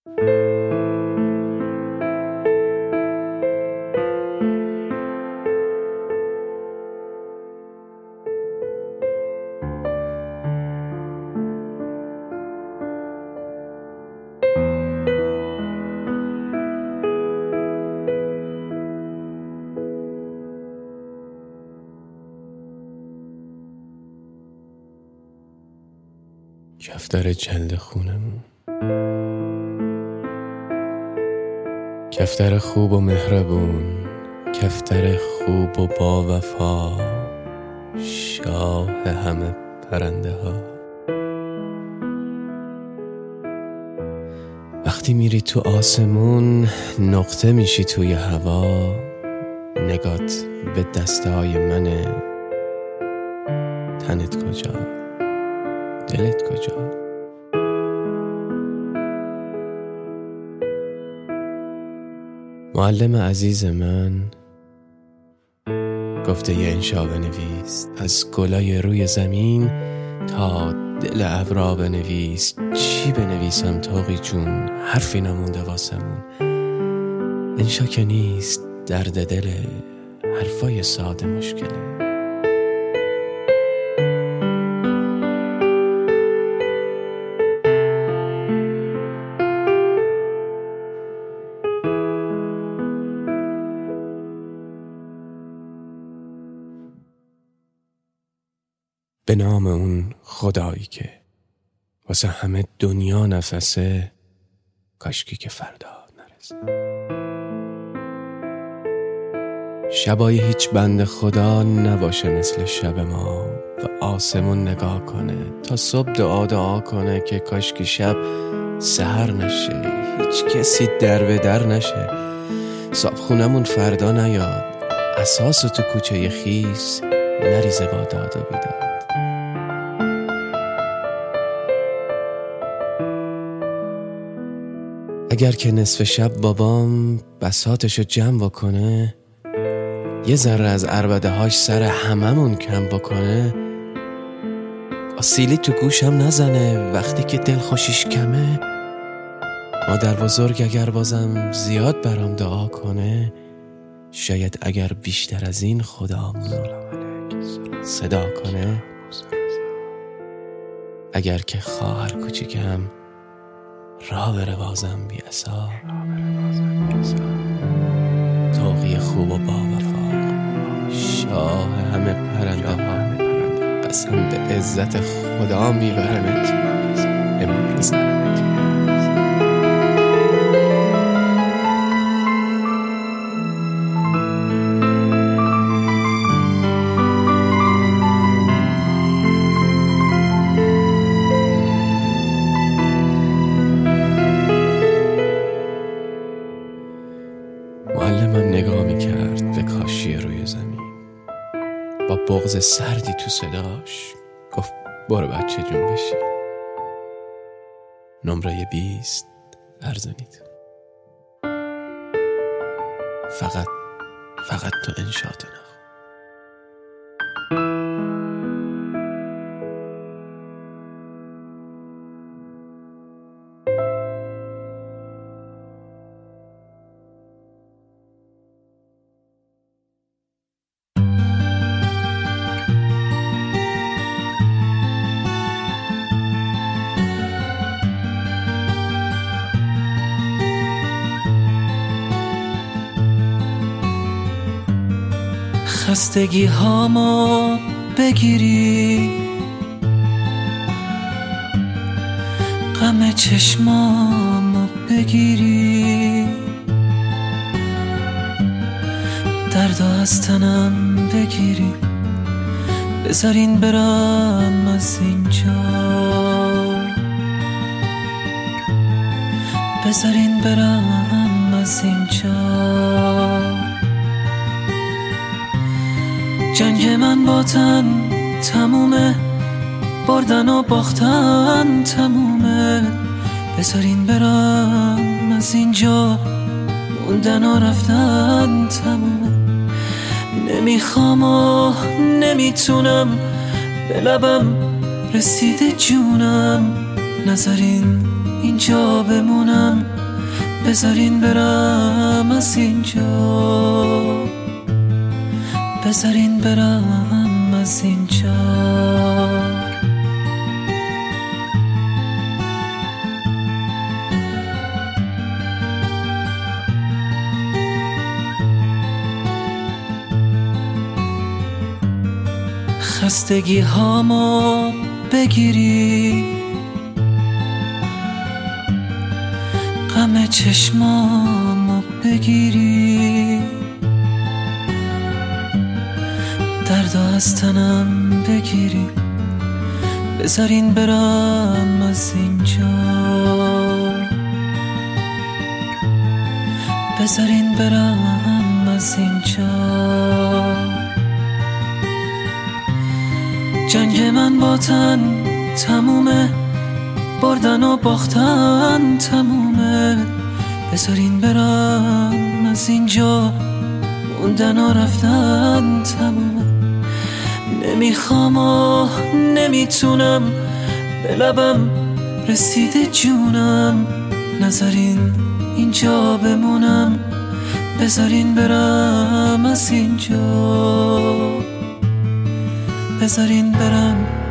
کفتر جلد خونمون، کفتر خوب و مهربون، کفتر خوب و با وفا، شاه همه پرنده ها. وقتی میری تو آسمون نقطه میشی توی هوا، نگات به دستهای منه. تنت کجا؟ دلت کجا؟ معلم عزیز من گفته یه انشا بنویس، از گلای روی زمین تا دل ابرا بنویس. چی بنویسم طاقی جون؟ حرفی نمونده واسمون. انشا که نیست، درد دله، حرفای ساده مشکله. به نام اون خدایی که واسه همه دنیا نفسه، کاشکی که فردا نرسه. شبای هیچ بند خدا نباشه مثل شب ما، و آسمون نگاه کنه تا صبح دعا کنه که کاشکی شب سحر نشه، هیچ کسی در به در نشه. صاحب خونمون فردا نیاد، اساسو تو کوچه خیس نریزه با داد و بیداد. اگر که نصف شب بابام بساطشو جمع بکنه، یه ذره از عربده هاش سر هممون کم بکنه، آسیلی تو گوشم نزنه وقتی که دل خوشیش کمه. مادر بزرگ اگر بازم زیاد برام دعا کنه، شاید اگر بیشتر از این خدامونو صدا کنه. اگر که خواهر کوچیکم راه بره بازم بی اثار، طاقی خوب و با وفا، شاه همه پرنده ها، قسم به عزت خدا میبرمت امروز. معلمم نگاه میکرد به کاشی روی زمین، با بغض سردی تو صداش گفت برو بچه جون بشی. نمره 20 ارزانید. فقط تو انشاءت نخون. خستگی هامو بگیری، غم چشمامو بگیری، دردو از تنم بگیری، بذارین برم از اینجا، بذارین برم از اینجا. جنگ من با تن تمومه، بردن و باختن تمومه، بذارین برم از اینجا، موندن و رفتن تمومه. نمیخوام و نمیتونم، به لبم رسیده جونم، نذارین اینجا بمونم. بذارین برم از اینجا، بذارین برم از اینجا. خستگی هامو بگیری، غم چشمامو بگیری، درد از تنم بگیری، بذارین برم از اینجا، بذارین برم از اینجا. جنگ من با تن تمومه، بردن و باختن تمومه، بذارین برم از اینجا، موندن و رفتن تمومه. نمیخوام و نمیتونم، به لبم رسیده جونم، نذارین اینجا بمونم، بذارین برم از اینجا، بذارین برم